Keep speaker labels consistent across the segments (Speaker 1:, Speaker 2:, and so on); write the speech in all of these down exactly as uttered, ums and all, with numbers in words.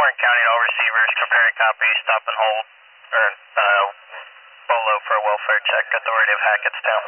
Speaker 1: Warren County, all receivers, prepare a copy, stop and hold, or uh, Bolo for a welfare check, authority of Hackettstown.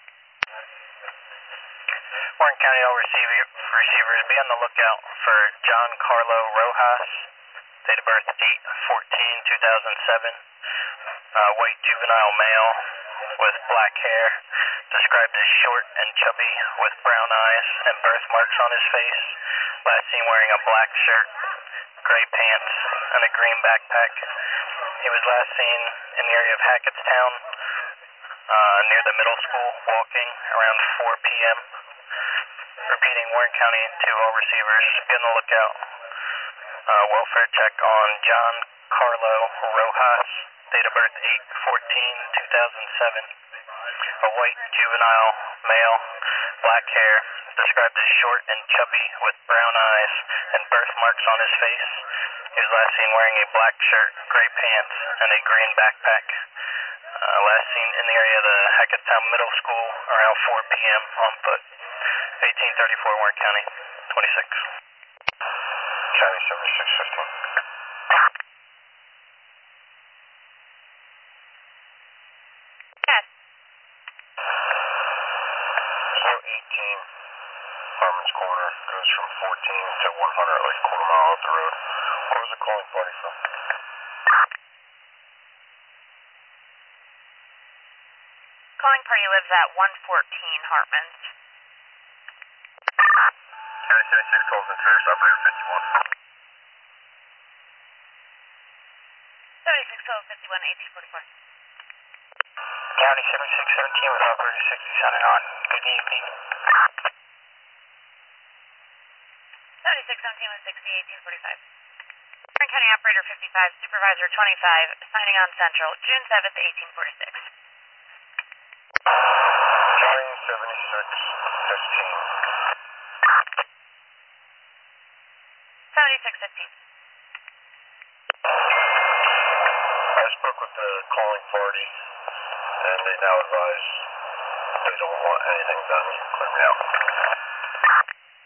Speaker 1: Warren County, all receiver, receivers, be on the lookout for John Carlo Rojas, date of birth eight fourteen two thousand seven, uh, white juvenile male with black hair, described as short and chubby with brown eyes and birthmarks on his face, last seen wearing a black shirt, gray pants, and a green backpack. He was last seen in the area of Hackettstown, uh, near the middle school, walking around four p m Repeating, Warren County to all receivers, be on the lookout. Uh, welfare check on John Carlo Rojas, date of birth eight fourteen two thousand seven. A white juvenile male, black hair, described as short and chubby with brown eyes and birthmarks on his face. He was last seen wearing a black shirt, gray pants, and a green backpack. Uh, last seen in the area of the Hackettstown Middle School around four p m on foot. eighteen thirty-four Warren County, twenty-six.
Speaker 2: County seventy-six fifteen.
Speaker 3: Yes.
Speaker 2: four eighteen Harmon's Corner goes from fourteen to one hundred, like a quarter mile up the road. What was the calling party from?
Speaker 3: Calling party lives at one fourteen Hartman's.
Speaker 2: County seventy-six calls in service, operator fifty-one.
Speaker 3: seventy-six twelve fifty-one eighteen forty-four.
Speaker 2: County seventy-six seventeen with operator sixty signing on. Good evening.
Speaker 3: seventy-six seventeen with sixty eighteen forty-five. Warren County operator fifty-five, supervisor twenty-five, signing on Central, June seventh, eighteen forty-six.
Speaker 2: County seventy-six fifteen.
Speaker 3: seventy-six fifteen.
Speaker 2: I spoke with the calling party, and they now advise they don't want anything done. You can clear me out.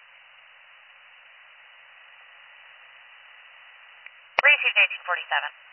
Speaker 3: Received eighteen forty-seven.